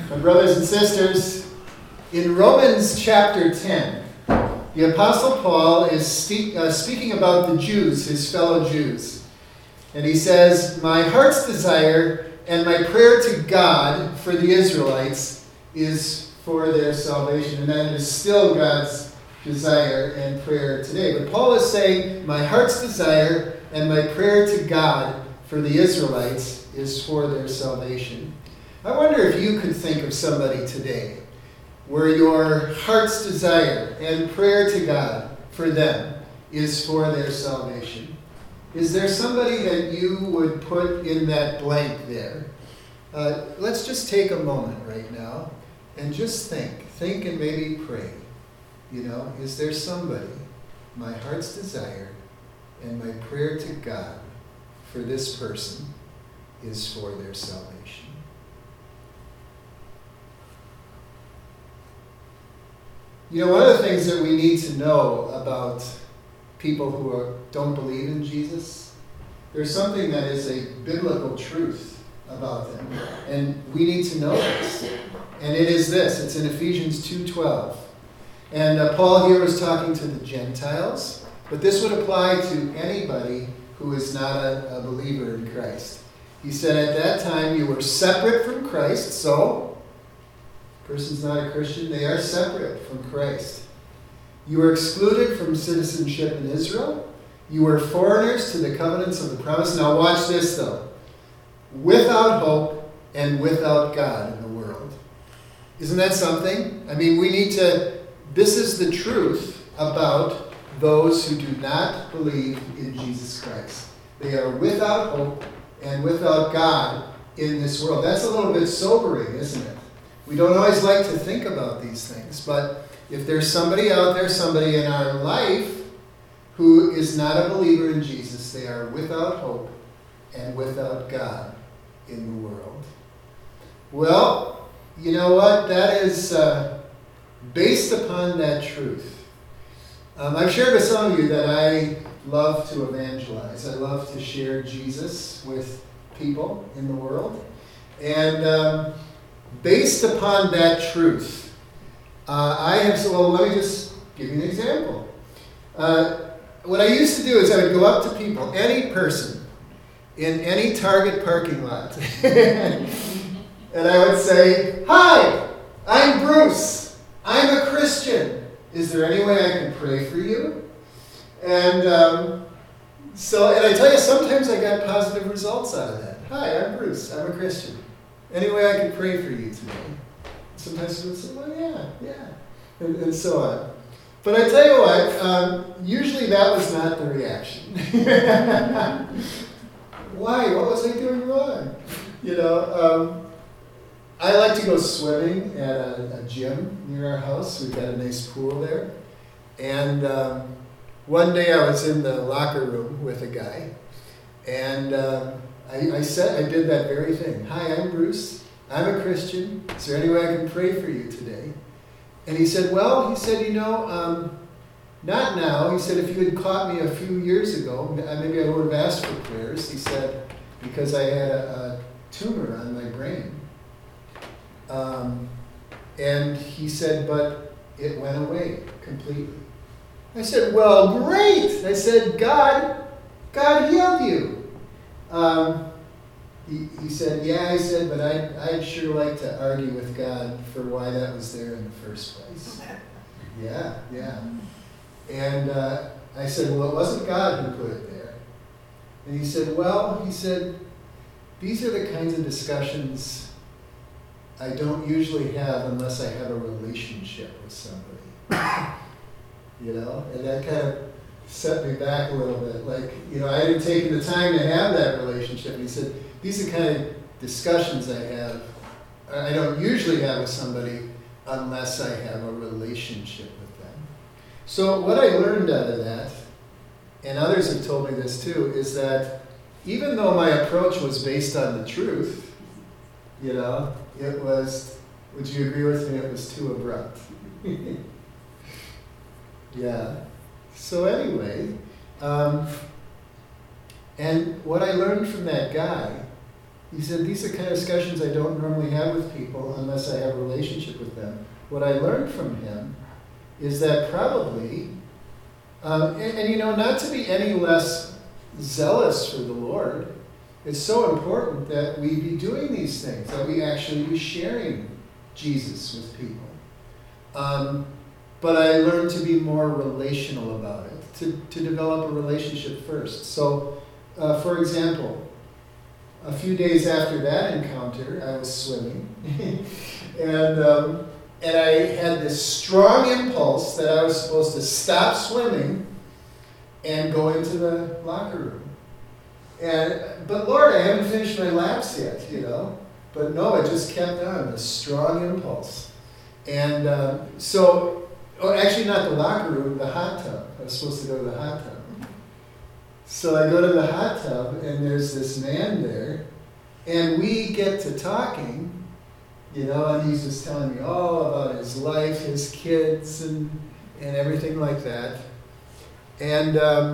My brothers and sisters, in Romans chapter 10, the Apostle Paul is speaking about the Jews, his fellow Jews. And he says, "My heart's desire and my prayer to God for the Israelites is for their salvation." And that is still God's desire and prayer today. But Paul is saying, "My heart's desire and my prayer to God for the Israelites is for their salvation." I wonder if you could think of somebody today where your heart's desire and prayer to God for them is for their salvation. Is there somebody that you would put in that blank there? Let's just take a moment right now and just think and maybe pray. Is there somebody, my heart's desire and my prayer to God for this person is for their salvation? One of the things that we need to know about people who don't believe in Jesus, there's something that is a biblical truth about them. And we need to know this. And it is this. It's in Ephesians 2:12. And Paul here was talking to the Gentiles, but this would apply to anybody who is not a believer in Christ. He said, "At that time you were separate from Christ," so person's not a Christian, they are separate from Christ. "You were excluded from citizenship in Israel. You were foreigners to the covenants of the promise." Now watch this though. "Without hope and without God in the world." Isn't that something? This is the truth about those who do not believe in Jesus Christ. They are without hope and without God in this world. That's a little bit sobering, isn't it? We don't always like to think about these things, but if there's somebody out there, somebody in our life who is not a believer in Jesus, they are without hope and without God in the world. Well, you know what? That is based upon that truth. I've shared with some of you that I love to evangelize. I love to share Jesus with people in the world. And based upon that truth, let me just give you an example. What I used to do is I would go up to people, any person, in any Target parking lot, and I would say, "Hi, I'm Bruce. I'm a Christian. Is there any way I can pray for you?" And and I tell you, sometimes I got positive results out of that. "Hi, I'm Bruce. I'm a Christian. Any way I can pray for you today?" Sometimes people say, "Well, yeah. And so on. But I tell you what, usually that was not the reaction. Why? What was I doing wrong? I like to go swimming at a gym near our house. We've got a nice pool there. And one day I was in the locker room with a guy, and I did that very thing. "Hi, I'm Bruce. I'm a Christian. Is there any way I can pray for you today?" And he said, "Not now." He said, "If you had caught me a few years ago, maybe I would have asked for prayers." He said, "Because I had a tumor on my brain." And he said, "But it went away completely." I said, "Well, great." I said, God healed you." He said, "Yeah." I said, "But I'd sure like to argue with God for why that was there in the first place." Yeah. And I said, "Well, it wasn't God who put it there." And he said, "These are the kinds of discussions I don't usually have unless I have a relationship with somebody." And that kind of set me back a little bit. I hadn't taken the time to have that relationship. And he said, "These are the kind of discussions I don't usually have with somebody unless I have a relationship with them." So what I learned out of that, and others have told me this too, is that even though my approach was based on the truth, it was, would you agree with me, it was too abrupt. Yeah. So anyway, and what I learned from that guy he said, these are the kind of discussions I don't normally have with people unless I have a relationship with them. What I learned from him is that probably, not to be any less zealous for the Lord, it's so important that we be doing these things, that we actually be sharing Jesus with people. But I learned to be more relational about it, to develop a relationship first. So, for example, a few days after that encounter, I was swimming, and I had this strong impulse that I was supposed to stop swimming and go into the locker room. But Lord, I haven't finished my laps yet, But no, I just kept on, this strong impulse. And actually not the locker room, the hot tub. I was supposed to go to the hot tub. So I go to the hot tub, and there's this man there, and we get to talking, and he's just telling me all about his life, his kids, and everything like that. And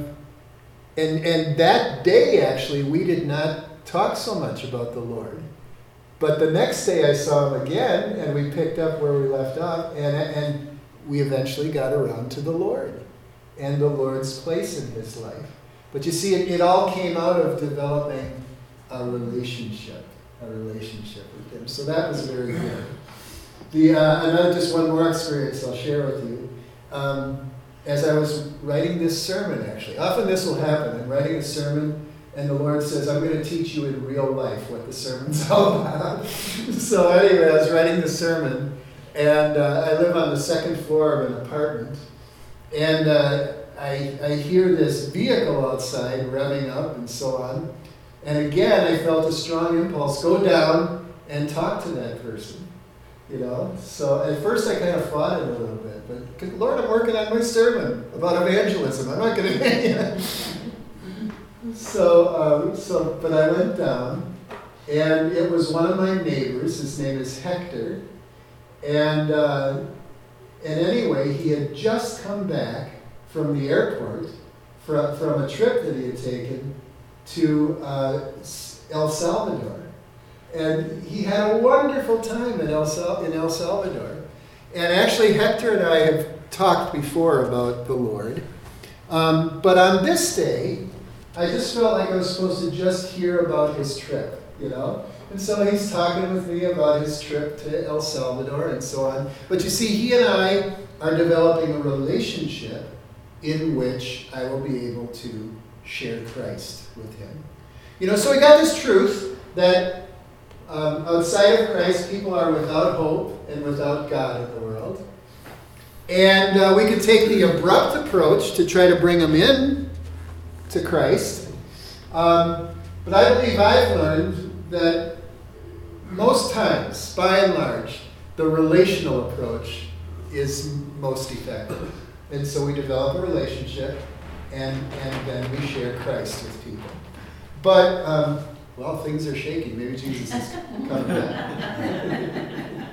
that day, actually, we did not talk so much about the Lord. But the next day I saw him again, and we picked up where we left off, and we eventually got around to the Lord and the Lord's place in his life. But you see, it all came out of developing a relationship with him. So that was very good. Just one more experience I'll share with you. As I was writing this sermon, actually, often this will happen. I'm writing a sermon, and the Lord says, I'm going to teach you in real life what the sermon's all about. So anyway, I was writing the sermon, and I live on the second floor of an apartment, and I hear this vehicle outside revving up and so on. And again, I felt a strong impulse, go down and talk to that person. So at first I kind of fought it a little bit, but Lord, I'm working on my sermon about evangelism. I'm not going to. But I went down, and it was one of my neighbors. His name is Hector, and anyway, he had just come back from the airport from a trip that he had taken to El Salvador. And he had a wonderful time in El Salvador. And actually, Hector and I have talked before about the Lord. But on this day, I just felt like I was supposed to just hear about his trip, And so he's talking with me about his trip to El Salvador and so on. But you see, he and I are developing a relationship in which I will be able to share Christ with him. So we got this truth that outside of Christ, people are without hope and without God in the world. And we could take the abrupt approach to try to bring them in to Christ. But I believe I've learned that most times, by and large, the relational approach is most effective. And so we develop a relationship, and then we share Christ with people. But, things are shaky. Maybe Jesus is coming back.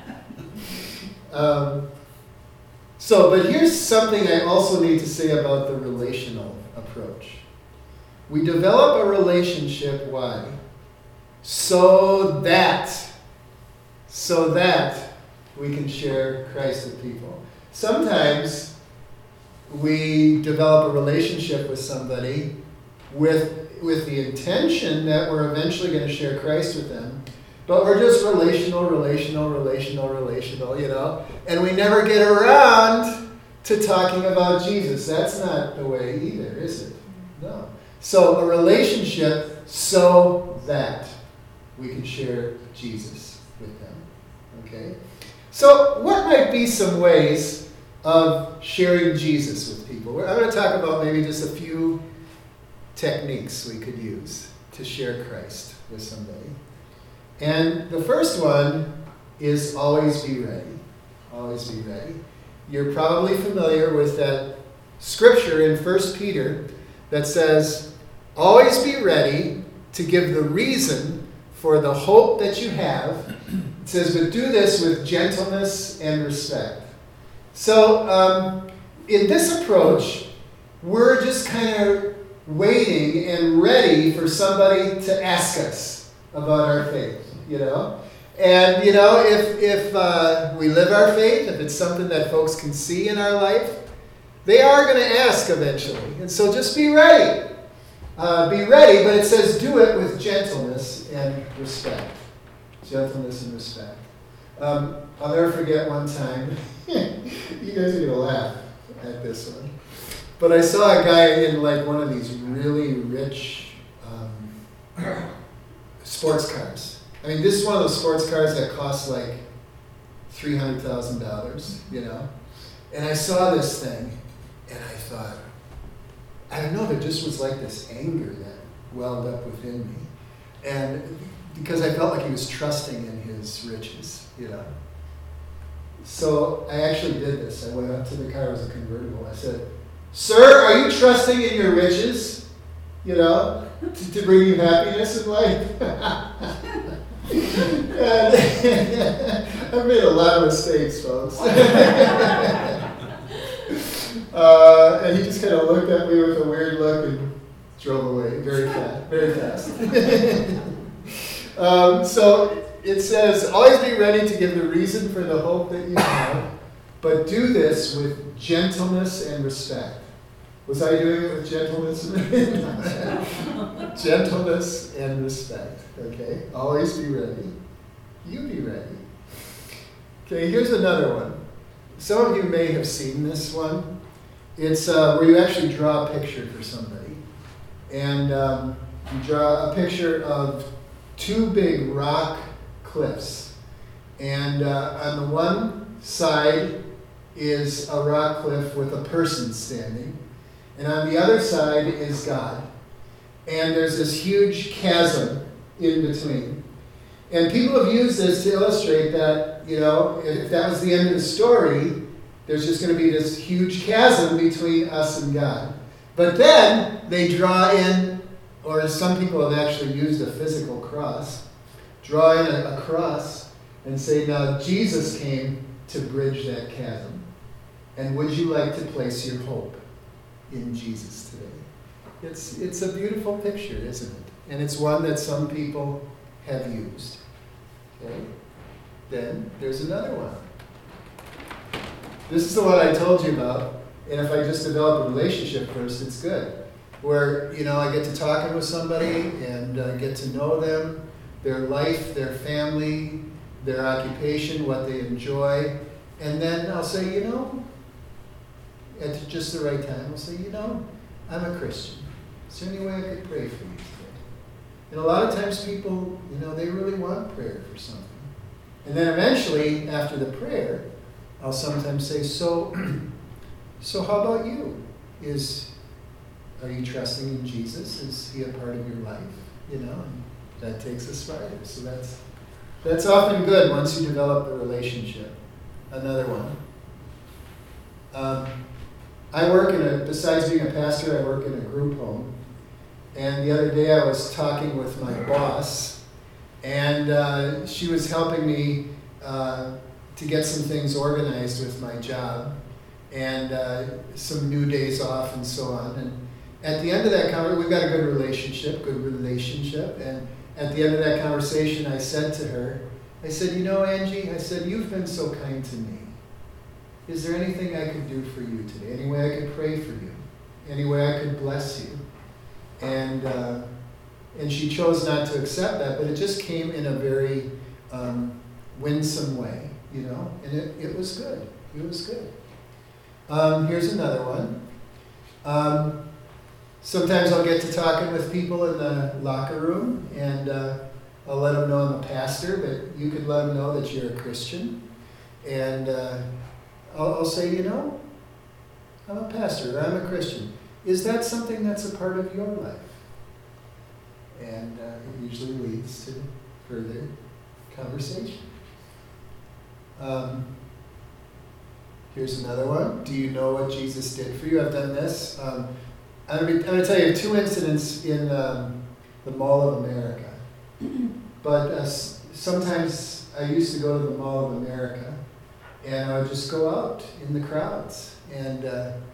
But here's something I also need to say about the relational approach. We develop a relationship, why? So that we can share Christ with people. Sometimes we develop a relationship with somebody with the intention that we're eventually going to share Christ with them, but we're just relational, and we never get around to talking about Jesus. That's not the way either, is it? No. So a relationship so that we can share Jesus with them. Okay? So what might be some ways of sharing Jesus with people? I'm going to talk about maybe just a few techniques we could use to share Christ with somebody. And the first one is always be ready. Always be ready. You're probably familiar with that scripture in 1 Peter that says, always be ready to give the reason for the hope that you have. It says, but do this with gentleness and respect. So in this approach, we're just kind of waiting and ready for somebody to ask us about our faith, And, if we live our faith, if it's something that folks can see in our life, they are going to ask eventually. And so just be ready. Be ready, but it says do it with gentleness and respect. Gentleness and respect. I'll never forget one time. You guys are going to laugh at this one. But I saw a guy in like one of these really rich sports cars. I mean, this is one of those sports cars that costs like $300,000, And I saw this thing, and I thought, I don't know, there just was like this anger that welled up within me. And because I felt like he was trusting in his riches, So I actually did this. I went up to the car, it was a convertible. I said, "Sir, are you trusting in your riches, to bring you happiness in life?" And I've made a lot of mistakes, folks. And he just kind of looked at me with a weird look and drove away very fast. So it says, always be ready to give the reason for the hope that you have, but do this with gentleness and respect. Was I doing it with gentleness? Gentleness and respect. Okay? Always be ready. You be ready. Okay, here's another one. Some of you may have seen this one. It's where you actually draw a picture for somebody. And you draw a picture of two big rock cliffs. And on the one side is a rock cliff with a person standing. And on the other side is God. And there's this huge chasm in between. And people have used this to illustrate that, if that was the end of the story, there's just going to be this huge chasm between us and God. But then they draw in, or some people have actually used a physical cross, draw in a cross and say, now Jesus came to bridge that chasm. And would you like to place your hope in Jesus today? It's a beautiful picture, isn't it? And it's one that some people have used. Okay? Then there's another one. This is the one I told you about. And if I just develop a relationship first, it's good. Where, I get to talking with somebody and get to know them, their life, their family, their occupation, what they enjoy. And then I'll say, at just the right time, I'll say, I'm a Christian. Is there any way I could pray for you today? And a lot of times people, they really want prayer for something. And then eventually, after the prayer, I'll sometimes say, so how about you? Are you trusting in Jesus? Is he a part of your life? And that takes us farther. So that's often good once you develop a relationship. Another one. I work besides being a pastor, I work in a group home. And the other day I was talking with my boss, and she was helping me to get some things organized with my job, and some new days off and so on. And at the end of that conversation, we've got a good relationship, and at the end of that conversation I said to her, I said, Angie, I said, you've been so kind to me. Is there anything I could do for you today? Any way I could pray for you? Any way I could bless you? And she chose not to accept that, but it just came in a very winsome way, and it was good. It was good. Here's another one. Sometimes I'll get to talking with people in the locker room, and I'll let them know I'm a pastor, but you could let them know that you're a Christian. And I'll say, I'm a pastor, or I'm a Christian. Is that something that's a part of your life? And it usually leads to further conversation. Here's another one. Do you know what Jesus did for you? I've done this. I'm going to tell you two incidents in the Mall of America. But sometimes I used to go to the Mall of America, and I would just go out in the crowds. And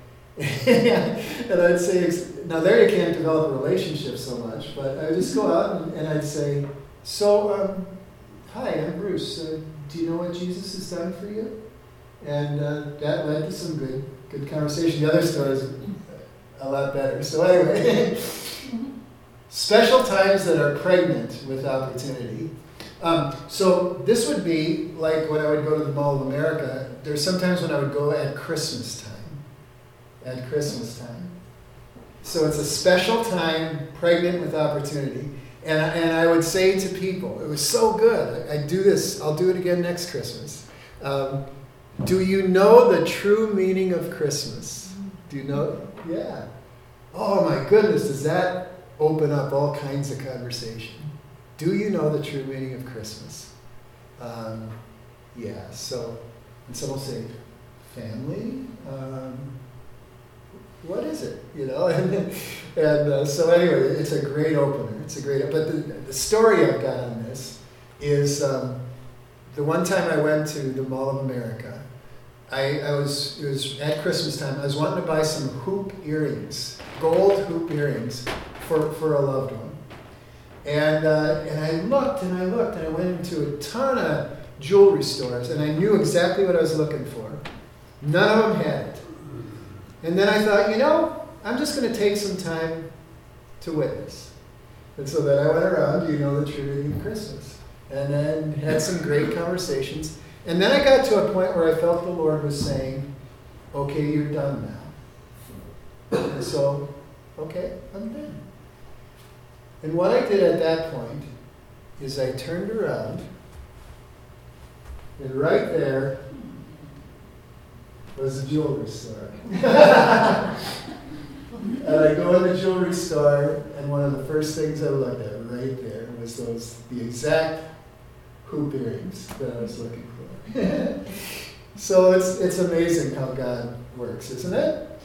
and I'd say, now there you can't develop a relationship so much, but I would just go out and I'd say, So, hi, I'm Bruce. Do you know what Jesus has done for you? And that led to some good conversation. The other story is a lot better. So anyway, special times that are pregnant with opportunity. So this would be like when I would go to the Mall of America. There's sometimes when I would go at Christmas time. At Christmas time. So it's a special time, pregnant with opportunity. And I would say to people, it was so good. I do this. I'll do it again next Christmas. Do you know the true meaning of Christmas? Do you know? Yeah. Oh my goodness, does that open up all kinds of conversation? Do you know the true meaning of Christmas? Yeah, so, and some will say, family? What is it? You know? And so anyway, it's a great opener. But the story I've got on this is the one time I went to the Mall of America, it was at Christmas time. I was wanting to buy some hoop earrings, gold hoop earrings for a loved one. And I looked and I went into a ton of jewelry stores and I knew exactly what I was looking for. None of them had it. And then I thought, I'm just going to take some time to witness. And so then I went around, do you know the true meaning of Christmas? And then had some great conversations. And then I got to a point where I felt the Lord was saying, okay, you're done now. And so, okay, I'm done. And what I did at that point is I turned around, and right there was a jewelry store. And I go in the jewelry store, and one of the first things I looked at right there was the exact hoop earrings that I was looking for. So it's amazing how God works, isn't it?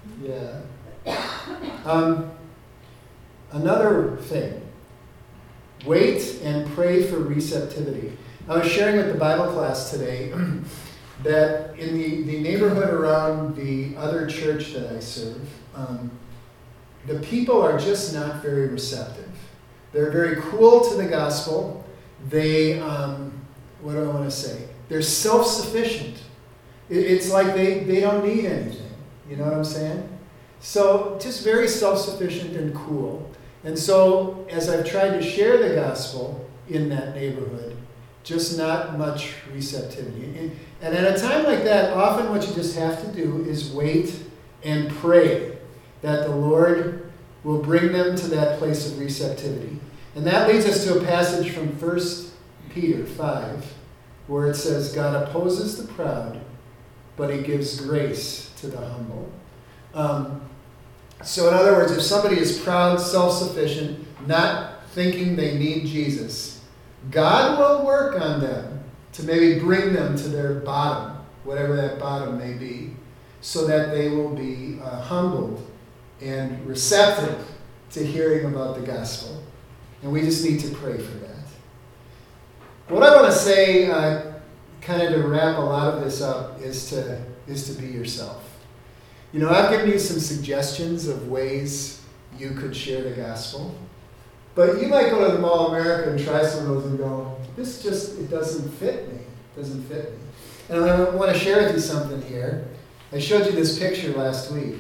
Yeah. Another thing, wait and pray for receptivity. I was sharing with the Bible class today that in the neighborhood around the other church that I serve, the people are just not very receptive. They're very cool to the gospel. They, what do I want to say? They're self-sufficient. It's like they don't need anything. You know what I'm saying? So just very self-sufficient and cool. And so as I've tried to share the gospel in that neighborhood, just not much receptivity. And at a time like that, often what you just have to do is wait and pray that the Lord will bring them to that place of receptivity. And that leads us to a passage from 1 Peter 5, where it says, God opposes the proud, but he gives grace to the humble. So in other words, if somebody is proud, self-sufficient, not thinking they need Jesus, God will work on them to maybe bring them to their bottom, whatever that bottom may be, so that they will be humbled and receptive to hearing about the gospel. And we just need to pray for that. What I want to say, kind of to wrap a lot of this up, is to be yourself. I've given you some suggestions of ways you could share the gospel. But you might go to the Mall of America and try some of those and go, it doesn't fit me. It doesn't fit me. And I want to share with you something here. I showed you this picture last week.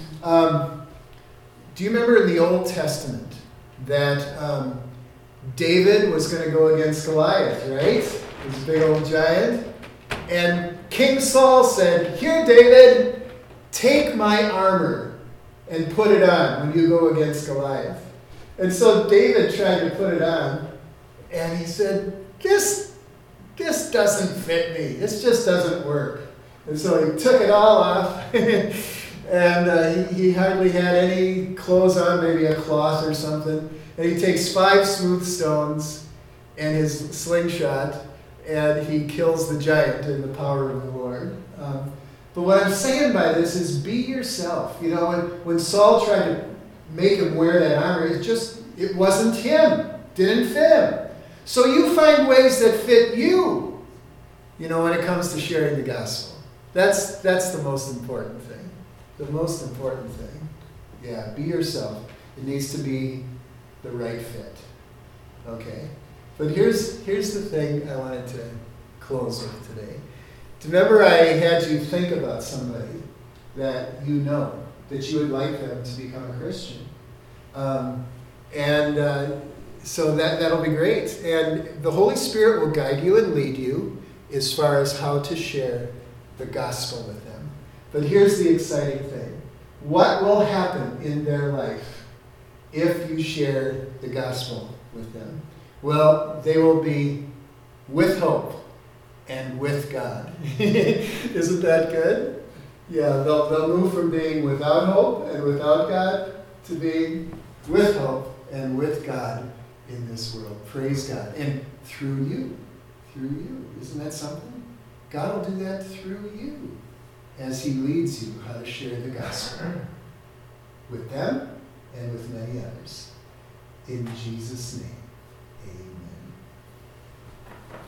Do you remember in the Old Testament that David was going to go against Goliath, right? This big old giant. And King Saul said, here, David, take my armor and put it on when you go against Goliath. And so David tried to put it on, and he said, this doesn't fit me. This just doesn't work. And so he took it all off, and he hardly had any clothes on, maybe a cloth or something. And he takes 5 smooth stones and his slingshot, and he kills the giant in the power of the Lord. But what I'm saying by this is be yourself. When Saul tried to make him wear that armor, it wasn't him. Didn't fit him. So you find ways that fit you, when it comes to sharing the gospel. That's the most important thing. The most important thing. Yeah, be yourself. It needs to be the right fit. Okay? But here's the thing I wanted to close with today. Remember, I had you think about somebody that you know, that you would like them to become a Christian. So that'll be great. And the Holy Spirit will guide you and lead you as far as how to share the gospel with them. But here's the exciting thing. What will happen in their life if you share the gospel with them? Well, they will be with hope and with God. Isn't that good? Yeah, they'll move from being without hope and without God to being with hope and with God in this world. Praise God. And through you. Isn't that something? God will do that through you as he leads you how to share the gospel with them and with many others. In Jesus' name, amen.